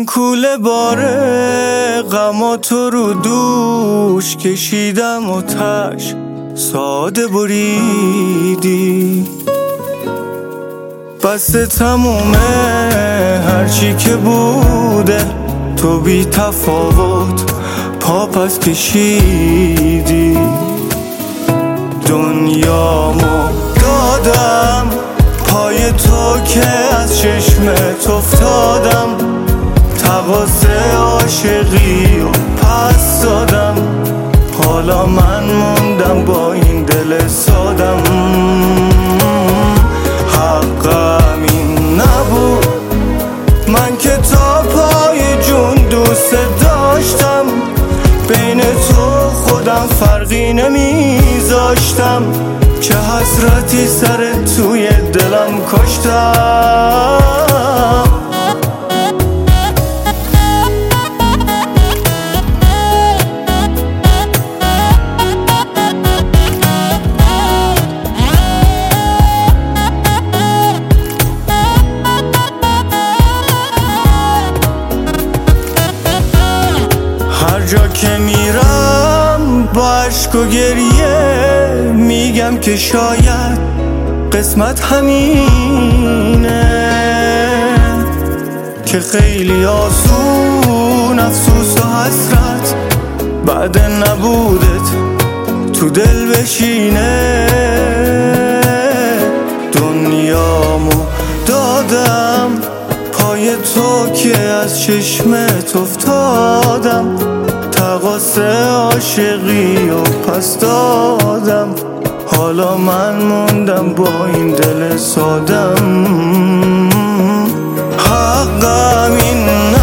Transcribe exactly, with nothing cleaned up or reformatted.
کوله باره غما تو رو دوش کشیدم و تش ساده بریدی. بس تمومه هرچی که بوده تو بی تفاوت پا پس کشیدی. دنیامو دادم پای تو که از چشمت افتادم، تقاضای عاشقی و پس دادم. حالا من موندم با این دل سادم. حقم این نبود، من که تا پای جون دوست داشتم. بین تو خودم فرقی نمیذاشتم که حسرتی سر توی دلم کشتم. هر جا که میرم با عشق و گریه میگم که شاید قسمت همینه، که خیلی آسون افسوس و حسرت بعد نبودت تو دل بشینه. دنیامو دادم پای تو که از چشمت افتادم، تقاضای عاشقی و پس دادم. حالا من موندم با این دل سادم. حقم این